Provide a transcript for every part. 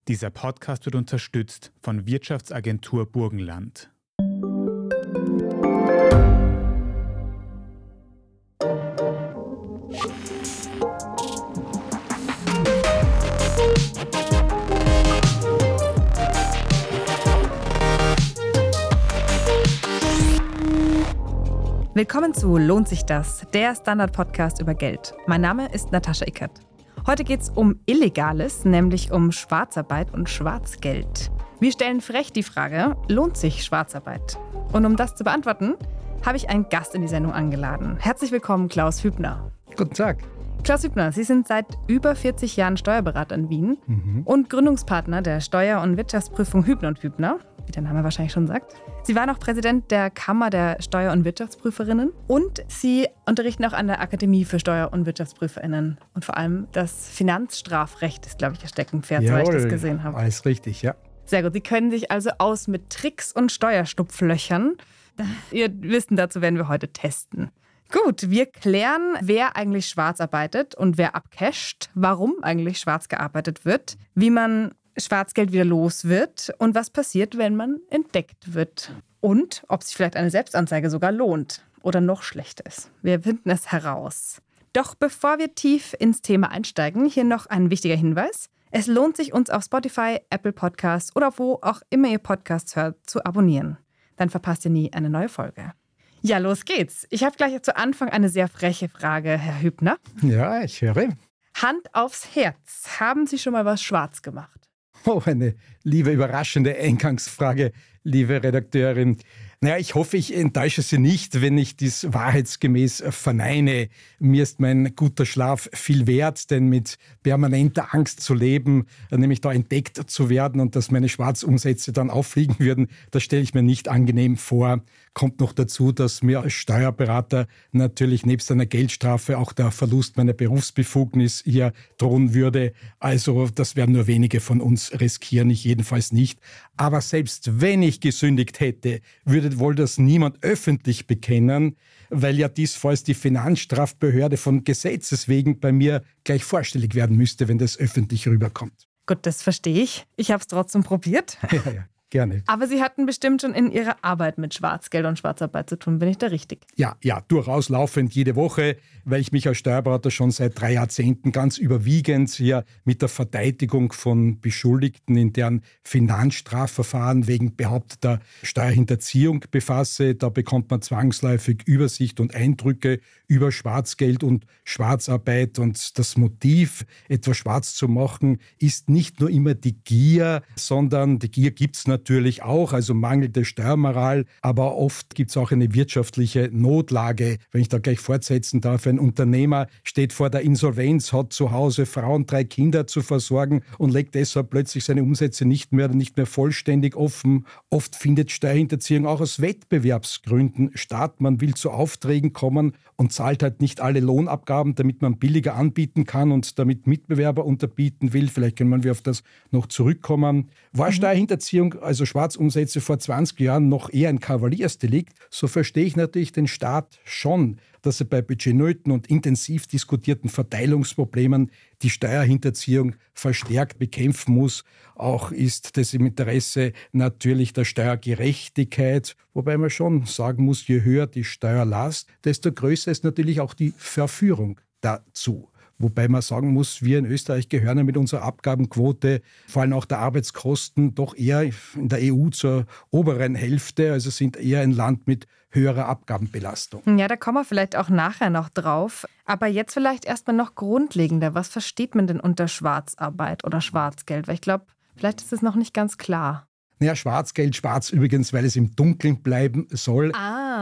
Dieser Podcast wird unterstützt von Wirtschaftsagentur Burgenland. Willkommen zu Lohnt sich das? Der Standard-Podcast über Geld. Mein Name ist Natascha Ickert. Heute geht es um Illegales, nämlich um Schwarzarbeit und Schwarzgeld. Wir stellen frech die Frage, lohnt sich Schwarzarbeit? Und um das zu beantworten, habe ich einen Gast in die Sendung eingeladen. Herzlich willkommen, Klaus Hübner. Guten Tag. Klaus Hübner, Sie sind seit über 40 Jahren Steuerberater in Wien und Gründungspartner der Steuer- und Wirtschaftsprüfung Hübner & Hübner, wie der Name wahrscheinlich schon sagt. Sie waren auch Präsident der Kammer der Steuer- und Wirtschaftsprüferinnen und Sie unterrichten auch an der Akademie für Steuer- und Wirtschaftsprüferinnen. Und vor allem das Finanzstrafrecht ist, glaube ich, Ihr Steckenpferd, soweit ich das gesehen habe. Alles richtig, ja. Sehr gut. Sie kennen sich also aus mit Tricks und Steuerschlupflöchern. Ihr Wissen dazu werden wir heute testen. Gut, wir klären, wer eigentlich schwarz arbeitet und wer abcasht, warum eigentlich schwarz gearbeitet wird, wie man Schwarzgeld wieder los wird und was passiert, wenn man entdeckt wird. Und ob sich vielleicht eine Selbstanzeige sogar lohnt oder noch schlechter ist. Wir finden es heraus. Doch bevor wir tief ins Thema einsteigen, hier noch ein wichtiger Hinweis. Es lohnt sich, uns auf Spotify, Apple Podcasts oder wo auch immer ihr Podcasts hört, zu abonnieren. Dann verpasst ihr nie eine neue Folge. Ja, los geht's. Ich habe gleich zu Anfang eine sehr freche Frage, Herr Hübner. Ja, ich höre. Hand aufs Herz. Haben Sie schon mal was schwarz gemacht? Oh, eine liebe, überraschende Eingangsfrage, liebe Redakteurin. Naja, ich hoffe, ich enttäusche Sie nicht, wenn ich dies wahrheitsgemäß verneine. Mir ist mein guter Schlaf viel wert, denn mit permanenter Angst zu leben, nämlich da entdeckt zu werden und dass meine Schwarzumsätze dann auffliegen würden, das stelle ich mir nicht angenehm vor. Kommt noch dazu, dass mir als Steuerberater natürlich nebst einer Geldstrafe auch der Verlust meiner Berufsbefugnis hier drohen würde. Also das werden nur wenige von uns riskieren, ich jedenfalls nicht. Aber selbst wenn ich gesündigt hätte, würde wohl das niemand öffentlich bekennen, weil ja dies, falls die Finanzstrafbehörde von Gesetzes wegen bei mir gleich vorstellig werden müsste, wenn das öffentlich rüberkommt. Gut, das verstehe ich. Ich habe es trotzdem probiert. Ja, gerne. Aber Sie hatten bestimmt schon in Ihrer Arbeit mit Schwarzgeld und Schwarzarbeit zu tun. Bin ich da richtig? Ja, durchaus laufend jede Woche, weil ich mich als Steuerberater schon seit 3 Jahrzehnten ganz überwiegend hier mit der Verteidigung von Beschuldigten in deren Finanzstrafverfahren wegen behaupteter Steuerhinterziehung befasse. Da bekommt man zwangsläufig Übersicht und Eindrücke über Schwarzgeld und Schwarzarbeit. Und das Motiv, etwas schwarz zu machen, ist nicht nur immer die Gier, sondern die Gier gibt es natürlich auch, also mangelnde Steuermoral, aber oft gibt es auch eine wirtschaftliche Notlage. Wenn ich da gleich fortsetzen darf, ein Unternehmer steht vor der Insolvenz, hat zu Hause Frauen, 3 Kinder zu versorgen und legt deshalb plötzlich seine Umsätze nicht mehr vollständig offen. Oft findet Steuerhinterziehung auch aus Wettbewerbsgründen statt. Man will zu Aufträgen kommen und zahlt halt nicht alle Lohnabgaben, damit man billiger anbieten kann und damit Mitbewerber unterbieten will. Vielleicht können wir auf das noch zurückkommen. War Steuerhinterziehung, also Schwarzumsätze vor 20 Jahren, noch eher ein Kavaliersdelikt, so verstehe ich natürlich den Staat schon, dass er bei budgetnöten und intensiv diskutierten Verteilungsproblemen die Steuerhinterziehung verstärkt bekämpfen muss. Auch ist das im Interesse natürlich der Steuergerechtigkeit, wobei man schon sagen muss, je höher die Steuerlast, desto größer ist natürlich auch die Verführung dazu. Wobei man sagen muss, wir in Österreich gehören ja mit unserer Abgabenquote, vor allem auch der Arbeitskosten, doch eher in der EU zur oberen Hälfte, also sind eher ein Land mit höherer Abgabenbelastung. Ja, da kommen wir vielleicht auch nachher noch drauf. Aber jetzt vielleicht erstmal noch grundlegender. Was versteht man denn unter Schwarzarbeit oder Schwarzgeld? Weil ich glaube, vielleicht ist es noch nicht ganz klar. Naja, Schwarzgeld, schwarz übrigens, weil es im Dunkeln bleiben soll,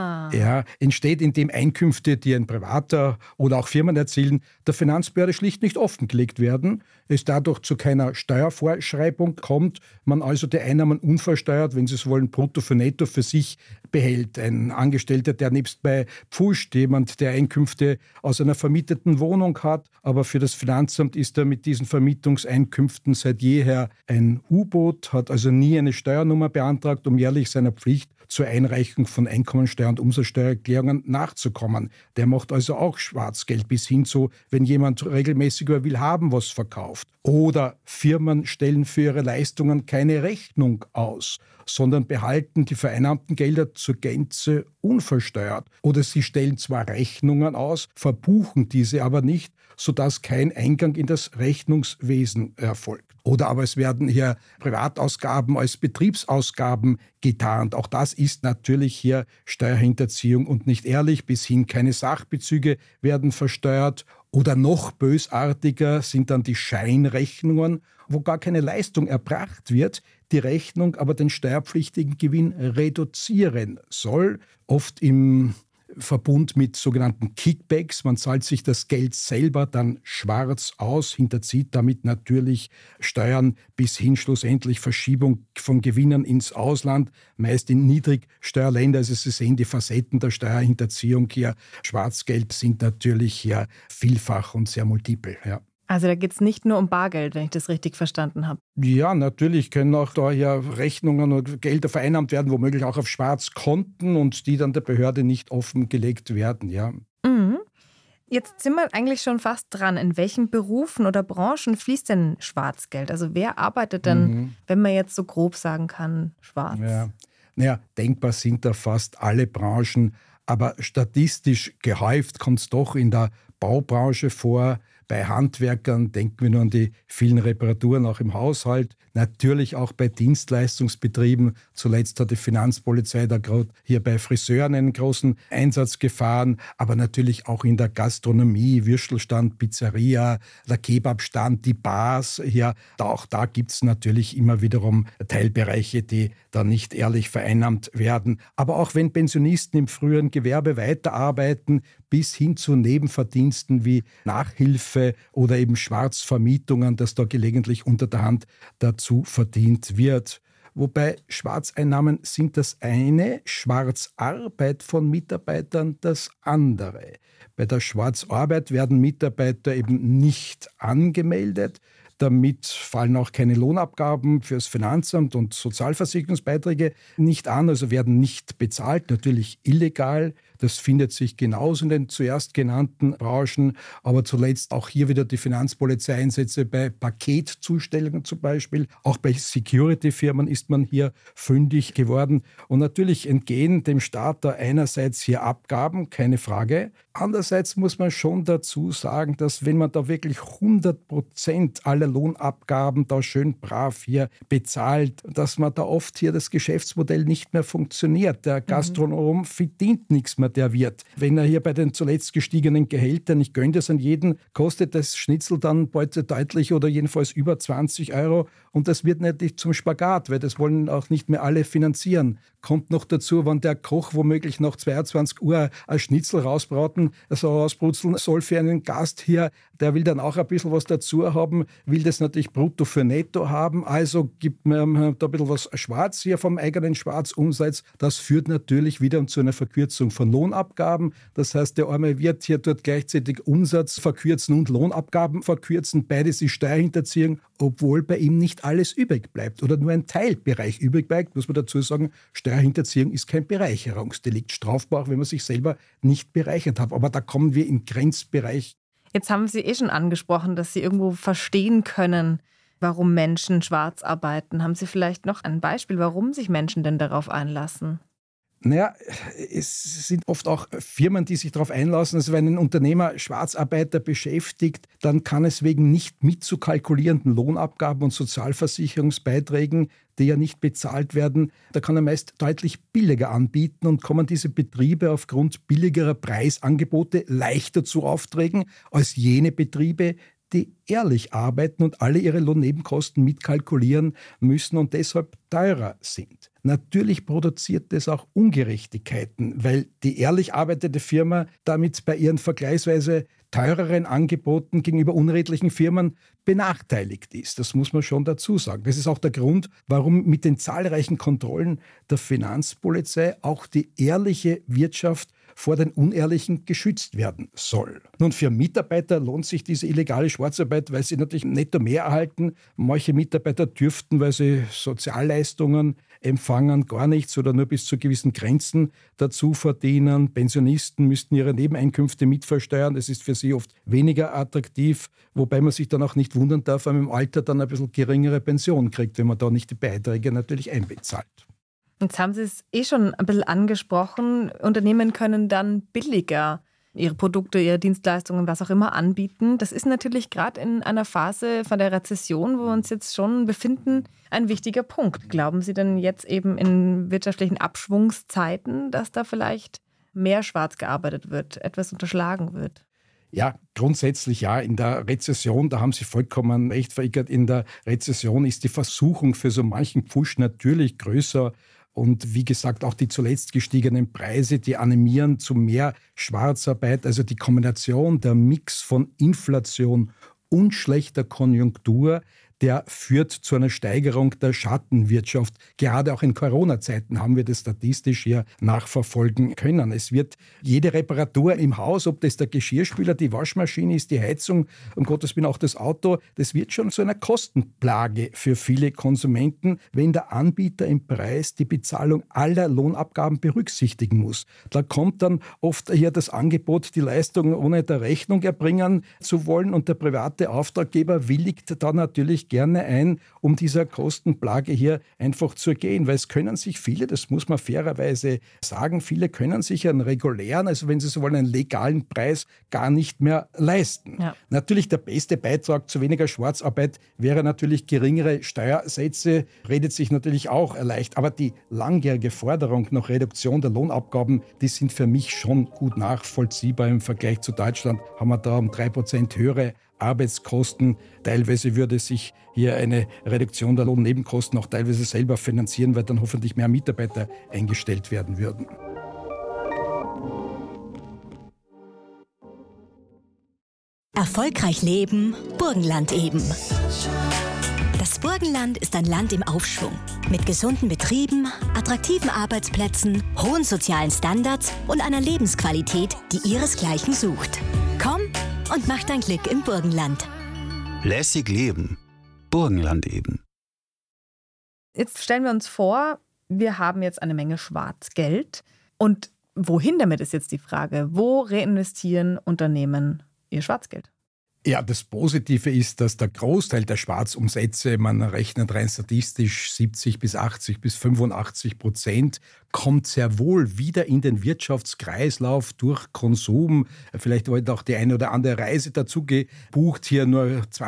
entsteht, indem Einkünfte, die ein Privater oder auch Firmen erzielen, der Finanzbehörde schlicht nicht offengelegt werden, es dadurch zu keiner Steuervorschreibung kommt, man also die Einnahmen unversteuert, wenn Sie es wollen, brutto für netto für sich behält. Ein Angestellter, der nebstbei pfuscht, jemand, der Einkünfte aus einer vermieteten Wohnung hat, aber für das Finanzamt ist er mit diesen Vermietungseinkünften seit jeher ein U-Boot, hat also nie eine Steuernummer beantragt, um jährlich seiner Pflicht zur Einreichung von Einkommensteuer- und Umsatzsteuererklärungen nachzukommen. Der macht also auch Schwarzgeld bis hin zu, wenn jemand regelmäßig über Willhaben was verkauft. Oder Firmen stellen für ihre Leistungen keine Rechnung aus, sondern behalten die vereinnahmten Gelder zur Gänze unversteuert. Oder sie stellen zwar Rechnungen aus, verbuchen diese aber nicht, sodass kein Eingang in das Rechnungswesen erfolgt. Oder aber es werden hier Privatausgaben als Betriebsausgaben getarnt. Auch das ist natürlich hier Steuerhinterziehung und nicht ehrlich. Bis hin keine Sachbezüge werden versteuert. Oder noch bösartiger sind dann die Scheinrechnungen, wo gar keine Leistung erbracht wird, die Rechnung aber den steuerpflichtigen Gewinn reduzieren soll, oft im Verbund mit sogenannten Kickbacks. Man zahlt sich das Geld selber dann schwarz aus, hinterzieht damit natürlich Steuern bis hin schlussendlich Verschiebung von Gewinnen ins Ausland, meist in Niedrigsteuerländer. Also Sie sehen die Facetten der Steuerhinterziehung hier. Schwarzgeld sind natürlich hier vielfach und sehr multiple. Ja. Also da geht es nicht nur um Bargeld, wenn ich das richtig verstanden habe. Ja, natürlich können auch da ja Rechnungen und Gelder vereinnahmt werden, womöglich auch auf Schwarzkonten und die dann der Behörde nicht offengelegt werden. Ja. Mhm. Jetzt sind wir eigentlich schon fast dran. In welchen Berufen oder Branchen fließt denn Schwarzgeld? Also wer arbeitet denn, wenn man jetzt so grob sagen kann, schwarz? Ja. Naja, denkbar sind da fast alle Branchen, aber statistisch gehäuft kommt es doch in der Baubranche vor. Bei Handwerkern denken wir nur an die vielen Reparaturen auch im Haushalt. Natürlich auch bei Dienstleistungsbetrieben. Zuletzt hat die Finanzpolizei da gerade hier bei Friseuren einen großen Einsatz gefahren. Aber natürlich auch in der Gastronomie, Würstelstand, Pizzeria, der Kebabstand, die Bars. Hier, auch da gibt es natürlich immer wiederum Teilbereiche, die da nicht ehrlich vereinnahmt werden. Aber auch wenn Pensionisten im früheren Gewerbe weiterarbeiten, bis hin zu Nebenverdiensten wie Nachhilfe oder eben Schwarzvermietungen, dass da gelegentlich unter der Hand dazu verdient wird. Wobei Schwarzeinnahmen sind das eine, Schwarzarbeit von Mitarbeitern das andere. Bei der Schwarzarbeit werden Mitarbeiter eben nicht angemeldet. Damit fallen auch keine Lohnabgaben fürs Finanzamt und Sozialversicherungsbeiträge nicht an, also werden nicht bezahlt, natürlich illegal. Das findet sich genauso in den zuerst genannten Branchen, aber zuletzt auch hier wieder die Finanzpolizeieinsätze bei Paketzustellungen zum Beispiel. Auch bei Security-Firmen ist man hier fündig geworden. Und natürlich entgehen dem Staat da einerseits hier Abgaben, keine Frage. Andererseits muss man schon dazu sagen, dass wenn man da wirklich 100% aller Lohnabgaben da schön brav hier bezahlt, dass man da oft hier das Geschäftsmodell nicht mehr funktioniert. Der Gastronom verdient nichts mehr, der Wirt. Wenn er hier bei den zuletzt gestiegenen Gehältern, ich gönne das an jeden, kostet das Schnitzel dann bald deutlich oder jedenfalls über 20 Euro und das wird nicht zum Spagat, weil das wollen auch nicht mehr alle finanzieren. Kommt noch dazu, wenn der Koch womöglich nach 22 Uhr ein Schnitzel rausbraten, also rausbrutzeln soll für einen Gast hier, der will dann auch ein bisschen was dazu haben, will das natürlich brutto für netto haben, also gibt man da ein bisschen was schwarz hier vom eigenen Schwarzumsatz. Das führt natürlich wieder zu einer Verkürzung von Lohnabgaben. Das heißt, der arme Wirt hier tut gleichzeitig Umsatz verkürzen und Lohnabgaben verkürzen. Beides ist Steuerhinterziehung, obwohl bei ihm nicht alles übrig bleibt oder nur ein Teilbereich übrig bleibt, muss man dazu sagen, Steuerhinterziehung ist kein Bereicherungsdelikt, strafbar, wenn man sich selber nicht bereichert hat. Aber da kommen wir im Grenzbereich. Jetzt haben Sie schon angesprochen, dass Sie irgendwo verstehen können, warum Menschen schwarz arbeiten. Haben Sie vielleicht noch ein Beispiel, warum sich Menschen denn darauf einlassen? Naja, es sind oft auch Firmen, die sich darauf einlassen. Also wenn ein Unternehmer Schwarzarbeiter beschäftigt, dann kann es wegen nicht mitzukalkulierenden Lohnabgaben und Sozialversicherungsbeiträgen, die ja nicht bezahlt werden, da kann er meist deutlich billiger anbieten und kommen diese Betriebe aufgrund billigerer Preisangebote leichter zu Aufträgen als jene Betriebe, die ehrlich arbeiten und alle ihre Lohnnebenkosten mitkalkulieren müssen und deshalb teurer sind. Natürlich produziert das auch Ungerechtigkeiten, weil die ehrlich arbeitende Firma damit bei ihren vergleichsweise teureren Angeboten gegenüber unredlichen Firmen benachteiligt ist. Das muss man schon dazu sagen. Das ist auch der Grund, warum mit den zahlreichen Kontrollen der Finanzpolizei auch die ehrliche Wirtschaft vor den Unehrlichen geschützt werden soll. Nun, für Mitarbeiter lohnt sich diese illegale Schwarzarbeit, weil sie natürlich netto mehr erhalten. Manche Mitarbeiter dürften, weil sie Sozialleistungen empfangen, gar nichts oder nur bis zu gewissen Grenzen dazu verdienen. Pensionisten müssten ihre Nebeneinkünfte mitversteuern. Das ist für sie oft weniger attraktiv, wobei man sich dann auch nicht wundern darf, wenn man im Alter dann ein bisschen geringere Pension kriegt, wenn man da nicht die Beiträge natürlich einbezahlt. Jetzt haben Sie es schon ein bisschen angesprochen. Unternehmen können dann billiger ihre Produkte, ihre Dienstleistungen, was auch immer anbieten. Das ist natürlich gerade in einer Phase von der Rezession, wo wir uns jetzt schon befinden, ein wichtiger Punkt. Glauben Sie denn jetzt eben in wirtschaftlichen Abschwungszeiten, dass da vielleicht mehr schwarz gearbeitet wird, etwas unterschlagen wird? Ja, grundsätzlich ja. In der Rezession, da haben Sie vollkommen recht, Frau Eckert, in der Rezession ist die Versuchung für so manchen Pfusch natürlich größer. Und wie gesagt, auch die zuletzt gestiegenen Preise, die animieren zu mehr Schwarzarbeit. Also die Kombination, der Mix von Inflation und schlechter Konjunktur, der führt zu einer Steigerung der Schattenwirtschaft. Gerade auch in Corona-Zeiten haben wir das statistisch hier nachverfolgen können. Es wird jede Reparatur im Haus, ob das der Geschirrspüler, die Waschmaschine ist, die Heizung, um Gottes Willen auch das Auto, das wird schon zu einer Kostenplage für viele Konsumenten, wenn der Anbieter im Preis die Bezahlung aller Lohnabgaben berücksichtigen muss. Da kommt dann oft hier das Angebot, die Leistung ohne der Rechnung erbringen zu wollen, und der private Auftraggeber willigt da natürlich gerne ein, um dieser Kostenplage hier einfach zu gehen. Weil es können sich viele, das muss man fairerweise sagen, viele können sich einen regulären, also wenn Sie so wollen, einen legalen Preis gar nicht mehr leisten. Ja. Natürlich der beste Beitrag zu weniger Schwarzarbeit wäre natürlich geringere Steuersätze, redet sich natürlich auch leicht. Aber die langjährige Forderung nach Reduktion der Lohnabgaben, die sind für mich schon gut nachvollziehbar. Im Vergleich zu Deutschland haben wir da um 3% höhere Arbeitskosten. Teilweise würde sich hier eine Reduktion der Lohnnebenkosten auch teilweise selber finanzieren, weil dann hoffentlich mehr Mitarbeiter eingestellt werden würden. Erfolgreich leben, Burgenland eben. Das Burgenland ist ein Land im Aufschwung. Mit gesunden Betrieben, attraktiven Arbeitsplätzen, hohen sozialen Standards und einer Lebensqualität, die ihresgleichen sucht. Komm und mach dein Glück im Burgenland. Lässig leben. Burgenland eben. Jetzt stellen wir uns vor, wir haben jetzt eine Menge Schwarzgeld. Und wohin damit ist jetzt die Frage? Wo reinvestieren Unternehmen ihr Schwarzgeld? Ja, das Positive ist, dass der Großteil der Schwarzumsätze, man rechnet rein statistisch 70 bis 80 bis 85%, kommt sehr wohl wieder in den Wirtschaftskreislauf durch Konsum. Vielleicht wurde auch die eine oder andere Reise dazu gebucht. Hier nur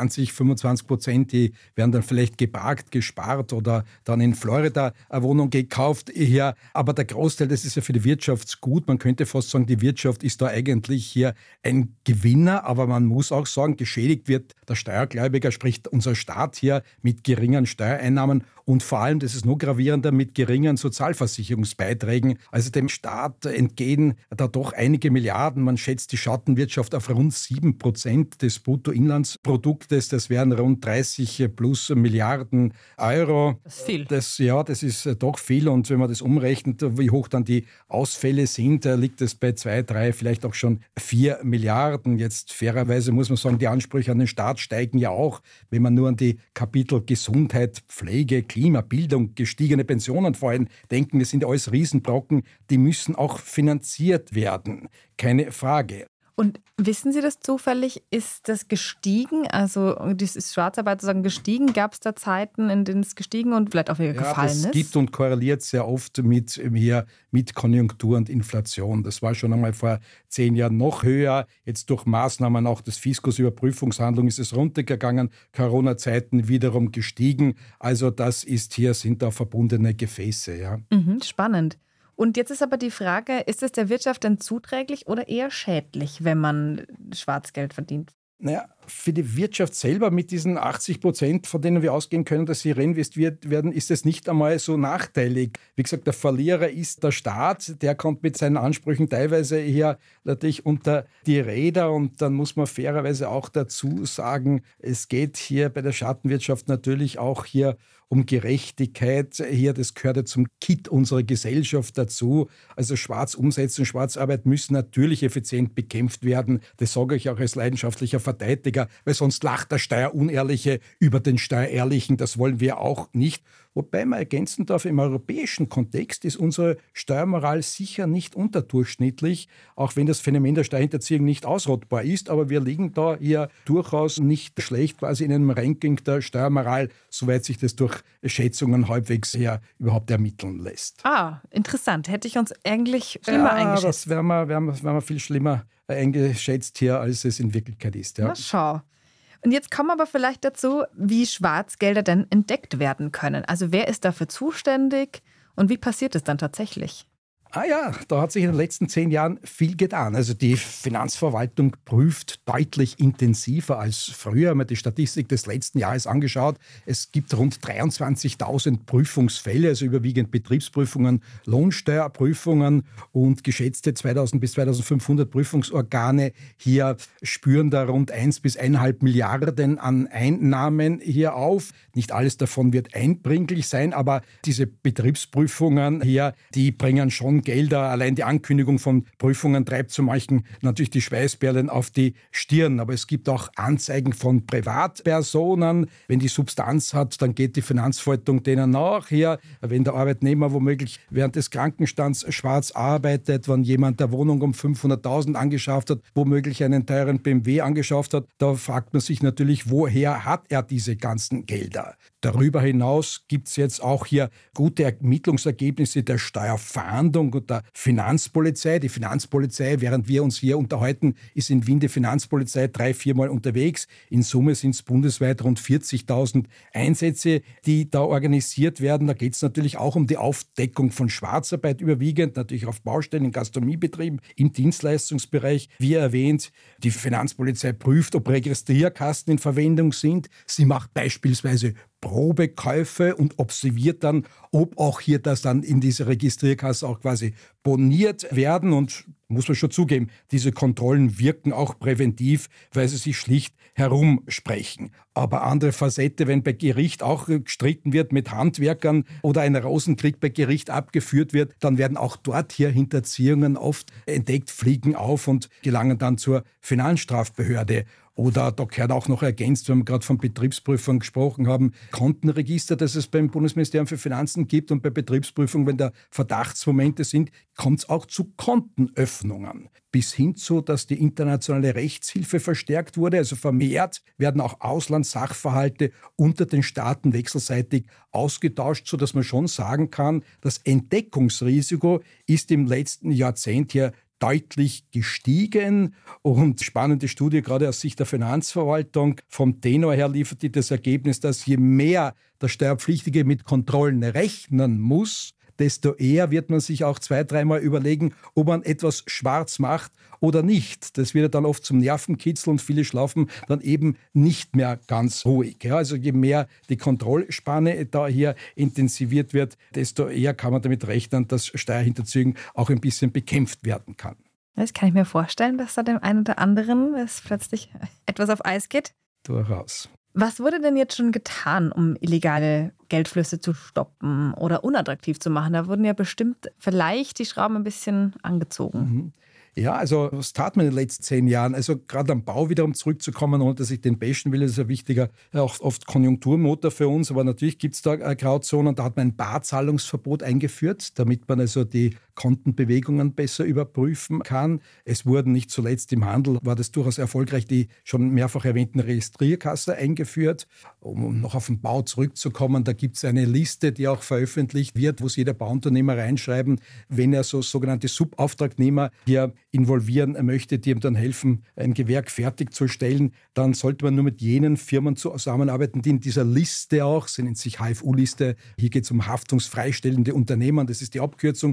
20-25%, die werden dann vielleicht geparkt, gespart oder dann in Florida eine Wohnung gekauft. Hier. Aber der Großteil, das ist ja für die Wirtschaft gut. Man könnte fast sagen, die Wirtschaft ist da eigentlich hier ein Gewinner. Aber man muss auch sagen, geschädigt wird der Steuergläubiger, sprich unser Staat hier mit geringen Steuereinnahmen und vor allem, das ist noch gravierender, mit geringen Sozialversicherungsbeiträgen. Also dem Staat entgehen da doch einige Milliarden. Man schätzt die Schattenwirtschaft auf rund 7% des Bruttoinlandsproduktes. Das wären rund 30 plus Milliarden Euro. Das ist viel. Das ist doch viel. Und wenn man das umrechnet, wie hoch dann die Ausfälle sind, liegt es bei 2, 3, vielleicht auch schon 4 Milliarden. Jetzt fairerweise muss man sagen, die Ansprüche an den Staat steigen ja auch, wenn man nur an die Kapitel Gesundheit, Pflege, Klima, Bildung, gestiegene Pensionen vor allem denken. Das sind ja alles Riesenbrocken, die müssen auch finanziert werden. Keine Frage. Und wissen Sie das zufällig? Ist das gestiegen? Also ist Schwarzarbeit sozusagen gestiegen? Gab es da Zeiten, in denen es gestiegen und vielleicht auch wieder gefallen ist? Es gibt und korreliert sehr oft mit Konjunktur und Inflation. Das war schon einmal vor 10 Jahren noch höher. Jetzt durch Maßnahmen auch des Fiskusüberprüfungshandlung ist es runtergegangen. Corona-Zeiten wiederum gestiegen. Also das sind da verbundene Gefäße. Ja. Spannend. Und jetzt ist aber die Frage, ist es der Wirtschaft denn zuträglich oder eher schädlich, wenn man Schwarzgeld verdient? Naja, Für die Wirtschaft selber mit diesen 80%, von denen wir ausgehen können, dass sie reinvestiert werden, ist es nicht einmal so nachteilig. Wie gesagt, der Verlierer ist der Staat. Der kommt mit seinen Ansprüchen teilweise hier natürlich unter die Räder. Und dann muss man fairerweise auch dazu sagen, es geht hier bei der Schattenwirtschaft natürlich auch hier um Gerechtigkeit. Hier, das gehört ja zum Kit unserer Gesellschaft dazu. Also Schwarzumsätze und Schwarzarbeit müssen natürlich effizient bekämpft werden. Das sage ich auch als leidenschaftlicher Verteidiger, weil sonst lacht der Steuerunehrliche über den Steuerehrlichen. Das wollen wir auch nicht. Wobei man ergänzen darf, im europäischen Kontext ist unsere Steuermoral sicher nicht unterdurchschnittlich, auch wenn das Phänomen der Steuerhinterziehung nicht ausrottbar ist. Aber wir liegen da hier durchaus nicht schlecht quasi in einem Ranking der Steuermoral, soweit sich das durch Schätzungen halbwegs her überhaupt ermitteln lässt. Interessant. Hätte ich uns eigentlich schlimmer eingeschätzt. Das wären wir viel schlimmer eingeschätzt hier, als es in Wirklichkeit ist. Ja. Na schau. Und jetzt kommen wir aber vielleicht dazu, wie Schwarzgelder denn entdeckt werden können. Also wer ist dafür zuständig und wie passiert es dann tatsächlich? Da hat sich in den letzten 10 Jahren viel getan. Also die Finanzverwaltung prüft deutlich intensiver als früher. Haben wir die Statistik des letzten Jahres angeschaut. Es gibt rund 23.000 Prüfungsfälle, also überwiegend Betriebsprüfungen, Lohnsteuerprüfungen und geschätzte 2.000 bis 2.500 Prüfungsorgane hier spüren da rund 1 bis 1,5 Milliarden an Einnahmen hier auf. Nicht alles davon wird einbringlich sein, aber diese Betriebsprüfungen hier, die bringen schon Gelder. Allein die Ankündigung von Prüfungen treibt zu manchen natürlich die Schweißperlen auf die Stirn. Aber es gibt auch Anzeigen von Privatpersonen. Wenn die Substanz hat, dann geht die Finanzverwaltung denen nach. Hier, wenn der Arbeitnehmer womöglich während des Krankenstands schwarz arbeitet, wenn jemand der Wohnung um 500.000 angeschafft hat, womöglich einen teuren BMW angeschafft hat, da fragt man sich natürlich, woher hat er diese ganzen Gelder? Darüber hinaus gibt es jetzt auch hier gute Ermittlungsergebnisse der Steuerfahndung und der Finanzpolizei. Die Finanzpolizei, während wir uns hier unterhalten, ist in Wien die Finanzpolizei 3-4 Mal unterwegs. In Summe sind es bundesweit rund 40.000 Einsätze, die da organisiert werden. Da geht es natürlich auch um die Aufdeckung von Schwarzarbeit überwiegend, natürlich auf Baustellen, in Gastronomiebetrieben, im Dienstleistungsbereich. Wie erwähnt, die Finanzpolizei prüft, ob Registrierkassen in Verwendung sind. Sie macht beispielsweise Probekäufe und observiert dann, ob auch hier das dann in diese Registrierkasse auch quasi boniert werden. Und muss man schon zugeben, diese Kontrollen wirken auch präventiv, weil sie sich schlicht herumsprechen. Aber andere Facette, wenn bei Gericht auch gestritten wird mit Handwerkern oder ein Rosenkrieg bei Gericht abgeführt wird, dann werden auch dort hier Hinterziehungen oft entdeckt, fliegen auf und gelangen dann zur Finanzstrafbehörde. Oder da gehört auch noch ergänzt, wenn wir gerade von Betriebsprüfung gesprochen haben, Kontenregister, das es beim Bundesministerium für Finanzen gibt. Und bei Betriebsprüfung, wenn da Verdachtsmomente sind, kommt es auch zu Kontenöffnungen. Bis hin zu, dass die internationale Rechtshilfe verstärkt wurde. Also vermehrt werden auch Auslandssachverhalte unter den Staaten wechselseitig ausgetauscht, sodass man schon sagen kann, das Entdeckungsrisiko ist im letzten Jahrzehnt hier deutlich gestiegen. Und spannende Studie, gerade aus Sicht der Finanzverwaltung, vom Tenor her liefert die das Ergebnis, dass je mehr der Steuerpflichtige mit Kontrollen rechnen muss, desto eher wird man sich auch 2-3 Mal überlegen, ob man etwas schwarz macht oder nicht. Das wird dann oft zum Nervenkitzel und viele schlafen dann eben nicht mehr ganz ruhig. Ja, also je mehr die Kontrollspanne da hier intensiviert wird, desto eher kann man damit rechnen, dass Steuerhinterziehung auch ein bisschen bekämpft werden kann. Das kann ich mir vorstellen, dass da dem einen oder anderen es plötzlich etwas auf Eis geht. Durchaus. Was wurde denn jetzt schon getan, um illegale Geldflüsse zu stoppen oder unattraktiv zu machen? Da wurden ja bestimmt vielleicht die Schrauben ein bisschen angezogen. Ja, also was tat man in den letzten 10 Jahren? Also gerade am Bau wiederum zurückzukommen, ohne dass ich den bashen will, das ist ein wichtiger, auch oft Konjunkturmotor für uns, aber natürlich gibt es da Grauzonen. Da hat man ein Barzahlungsverbot eingeführt, damit man also die Kontenbewegungen besser überprüfen kann. Es wurden nicht zuletzt im Handel, war das durchaus erfolgreich, die schon mehrfach erwähnten Registrierkasse eingeführt. Um noch auf den Bau zurückzukommen, da gibt es eine Liste, die auch veröffentlicht wird, wo es jeder Bauunternehmer reinschreiben, wenn er so sogenannte Subauftragnehmer hier involvieren möchte, die ihm dann helfen, ein Gewerk fertigzustellen, dann sollte man nur mit jenen Firmen zusammenarbeiten, die in dieser Liste auch, sie nennt sich HFU-Liste, hier geht es um haftungsfreistellende Unternehmen, das ist die Abkürzung. Nur wenn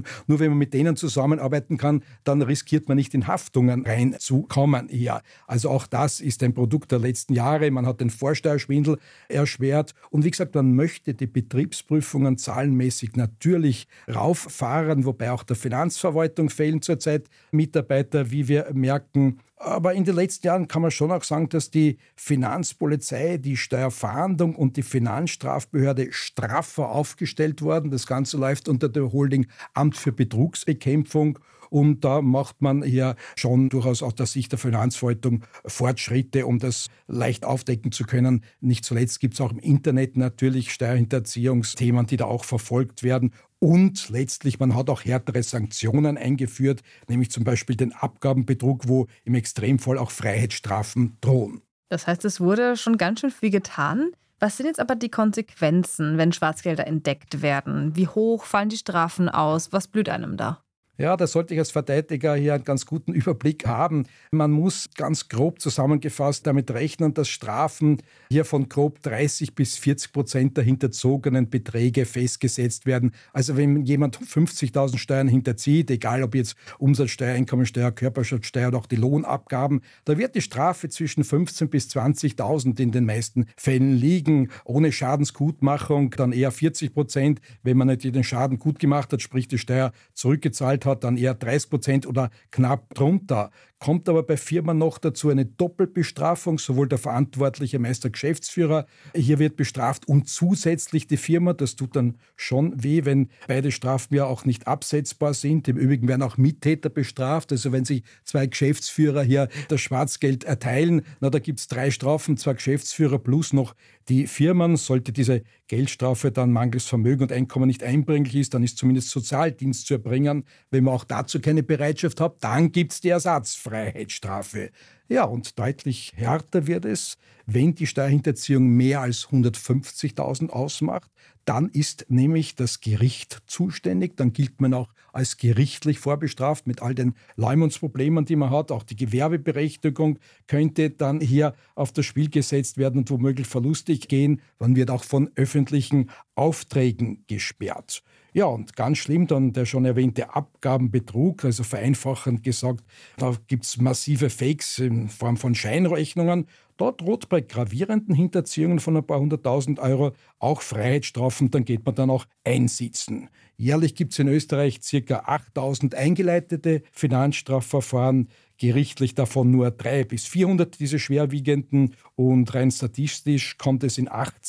wenn man mit denen zusammenarbeiten kann, dann riskiert man nicht in Haftungen reinzukommen. Ja, also auch das ist ein Produkt der letzten Jahre. Man hat den Vorsteuerschwindel erschwert. Und wie gesagt, man möchte die Betriebsprüfungen zahlenmäßig natürlich rauffahren, wobei auch der Finanzverwaltung fehlen zurzeit Mitarbeiter, wie wir merken. Aber in den letzten Jahren kann man schon auch sagen, dass die Finanzpolizei, die Steuerfahndung und die Finanzstrafbehörde straffer aufgestellt wurden. Das Ganze läuft unter der Holding Amt für Betrugsbekämpfung. Und da macht man hier schon durchaus aus der Sicht der Finanzverwaltung Fortschritte, um das leicht aufdecken zu können. Nicht zuletzt gibt es auch im Internet natürlich Steuerhinterziehungsthemen, die da auch verfolgt werden. Und letztlich, man hat auch härtere Sanktionen eingeführt, nämlich zum Beispiel den Abgabenbetrug, wo im Extremfall auch Freiheitsstrafen drohen. Das heißt, es wurde schon ganz schön viel getan. Was sind jetzt aber die Konsequenzen, wenn Schwarzgelder entdeckt werden? Wie hoch fallen die Strafen aus? Was blüht einem da? Ja, da sollte ich als Verteidiger hier einen ganz guten Überblick haben. Man muss ganz grob zusammengefasst damit rechnen, dass Strafen hier von grob 30% bis 40% der hinterzogenen Beträge festgesetzt werden. Also wenn jemand 50.000 Steuern hinterzieht, egal ob jetzt Umsatzsteuer, Einkommensteuer, Körperschaftsteuer oder auch die Lohnabgaben, da wird die Strafe zwischen 15.000 bis 20.000 in den meisten Fällen liegen. Ohne Schadensgutmachung dann eher 40%. Wenn man nicht den Schaden gut gemacht hat, sprich die Steuer zurückgezahlt hat, dann eher 30% oder knapp drunter. Kommt aber bei Firmen noch dazu eine Doppelbestrafung, sowohl der verantwortliche Meister Geschäftsführer hier wird bestraft und zusätzlich die Firma. Das tut dann schon weh, wenn beide Strafen ja auch nicht absetzbar sind. Im Übrigen werden auch Mittäter bestraft. Also wenn sich zwei Geschäftsführer hier das Schwarzgeld erteilen, da gibt es 3 Strafen, 2 Geschäftsführer plus noch die Firmen. Sollte diese Geldstrafe dann mangels Vermögen und Einkommen nicht einbringlich ist, dann ist zumindest Sozialdienst zu erbringen. Wenn man auch dazu keine Bereitschaft hat, dann gibt es die Ersatzfreiheitsstrafe. Ja, und deutlich härter wird es, wenn die Steuerhinterziehung mehr als 150.000 ausmacht. Dann ist nämlich das Gericht zuständig. Dann gilt man auch als gerichtlich vorbestraft mit all den Leumundsproblemen, die man hat. Auch die Gewerbeberechtigung könnte dann hier auf das Spiel gesetzt werden und womöglich verlustig gehen. Man wird auch von öffentlichen Aufträgen gesperrt. Ja, und ganz schlimm dann der schon erwähnte Abgabenbetrug, also vereinfachend gesagt, da gibt es massive Fakes in Form von Scheinrechnungen. Da droht bei gravierenden Hinterziehungen von ein paar 100.000 Euro auch Freiheitsstrafen, dann geht man dann auch einsitzen. Jährlich gibt es in Österreich ca. 8.000 eingeleitete Finanzstrafverfahren, gerichtlich davon nur 300 bis 400 diese schwerwiegenden und rein statistisch kommt es in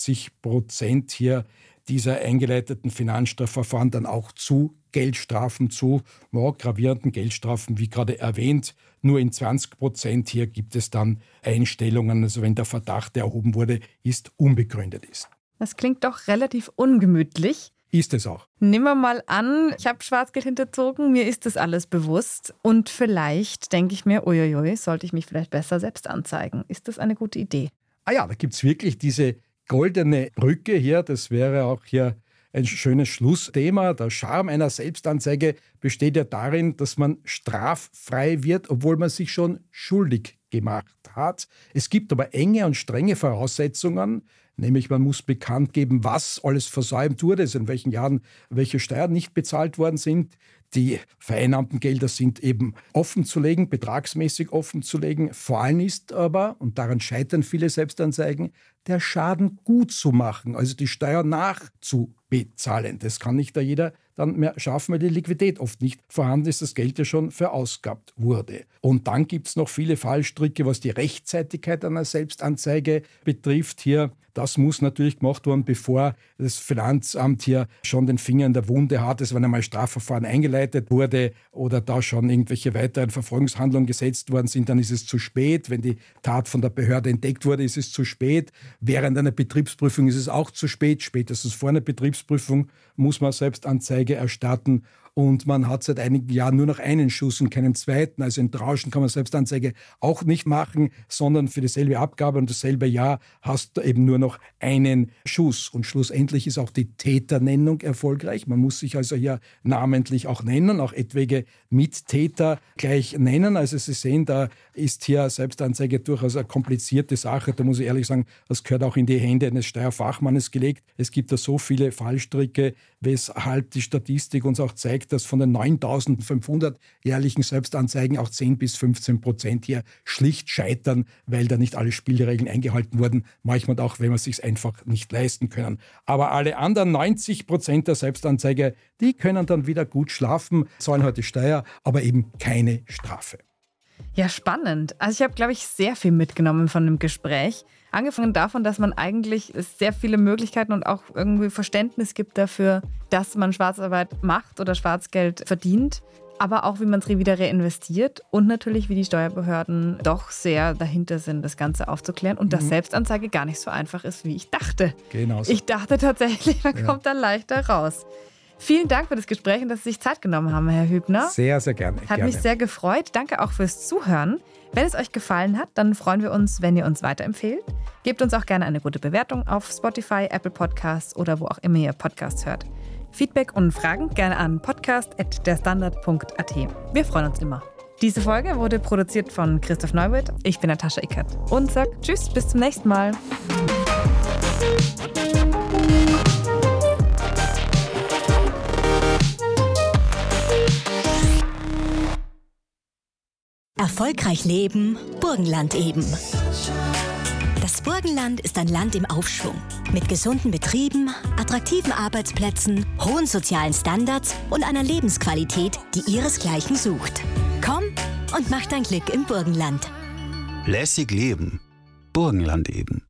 80% hier dieser eingeleiteten Finanzstrafverfahren dann auch zu Geldstrafen, zu gravierenden Geldstrafen, wie gerade erwähnt. Nur in 20% hier gibt es dann Einstellungen, also wenn der Verdacht, der erhoben wurde, unbegründet ist. Das klingt doch relativ ungemütlich. Ist es auch. Nehmen wir mal an, ich habe Schwarzgeld hinterzogen, mir ist das alles bewusst und vielleicht denke ich mir, uiuiui, sollte ich mich vielleicht besser selbst anzeigen. Ist das eine gute Idee? Ah ja, da gibt es wirklich diese goldene Brücke hier, das wäre auch hier ein schönes Schlussthema. Der Charme einer Selbstanzeige besteht ja darin, dass man straffrei wird, obwohl man sich schon schuldig gemacht hat. Es gibt aber enge und strenge Voraussetzungen, nämlich man muss bekannt geben, was alles versäumt wurde, also in welchen Jahren welche Steuern nicht bezahlt worden sind. Die vereinnahmten Gelder sind eben offenzulegen, betragsmäßig offenzulegen. Vor allem ist aber, und daran scheitern viele Selbstanzeigen, der Schaden gut zu machen, also die Steuer nachzubezahlen. Das kann nicht jeder dann mehr schaffen, weil die Liquidität oft nicht vorhanden ist, das Geld ja schon verausgabt wurde. Und dann gibt es noch viele Fallstricke, was die Rechtzeitigkeit einer Selbstanzeige betrifft hier. Das muss natürlich gemacht werden, bevor das Finanzamt hier schon den Finger in der Wunde hat, also wenn einmal Strafverfahren eingeleitet wurde oder da schon irgendwelche weiteren Verfolgungshandlungen gesetzt worden sind, dann ist es zu spät. Wenn die Tat von der Behörde entdeckt wurde, ist es zu spät. Während einer Betriebsprüfung ist es auch zu spät. Spätestens vor einer Betriebsprüfung muss man Selbstanzeige erstatten. Und man hat seit einigen Jahren nur noch einen Schuss und keinen zweiten. Also in Rauschen kann man Selbstanzeige auch nicht machen, sondern für dieselbe Abgabe und dasselbe Jahr hast du eben nur noch einen Schuss. Und schlussendlich ist auch die Täternennung erfolgreich. Man muss sich also hier namentlich auch nennen, auch etwaige Mittäter gleich nennen. Also Sie sehen, da ist hier Selbstanzeige durchaus eine komplizierte Sache. Da muss ich ehrlich sagen, das gehört auch in die Hände eines Steuerfachmannes gelegt. Es gibt da so viele Fallstricke, weshalb die Statistik uns auch zeigt, dass von den 9.500 jährlichen Selbstanzeigen auch 10-15% hier schlicht scheitern, weil da nicht alle Spielregeln eingehalten wurden, manchmal auch, wenn man es sich einfach nicht leisten können. Aber alle anderen 90% der Selbstanzeige, die können dann wieder gut schlafen, zahlen heute Steuer, aber eben keine Strafe. Ja, spannend. Also ich habe, glaube ich, sehr viel mitgenommen von dem Gespräch. Angefangen davon, dass man eigentlich sehr viele Möglichkeiten und auch irgendwie Verständnis gibt dafür, dass man Schwarzarbeit macht oder Schwarzgeld verdient. Aber auch, wie man es wieder reinvestiert und natürlich, wie die Steuerbehörden doch sehr dahinter sind, das Ganze aufzuklären. Und dass Selbstanzeige gar nicht so einfach ist, wie ich dachte. Genau so. Ich dachte tatsächlich, man kommt da leichter raus. Vielen Dank für das Gespräch und dass Sie sich Zeit genommen haben, Herr Hübner. Sehr, sehr gerne. Hat mich sehr gefreut. Danke auch fürs Zuhören. Wenn es euch gefallen hat, dann freuen wir uns, wenn ihr uns weiterempfehlt. Gebt uns auch gerne eine gute Bewertung auf Spotify, Apple Podcasts oder wo auch immer ihr Podcasts hört. Feedback und Fragen gerne an podcast@derstandard.at. Wir freuen uns immer. Diese Folge wurde produziert von Christoph Neuwirth. Ich bin Natascha Ickert und sage Tschüss, bis zum nächsten Mal. Erfolgreich leben, Burgenland eben. Das Burgenland ist ein Land im Aufschwung. Mit gesunden Betrieben, attraktiven Arbeitsplätzen, hohen sozialen Standards und einer Lebensqualität, die ihresgleichen sucht. Komm und mach dein Glück im Burgenland. Lässig leben. Burgenland eben.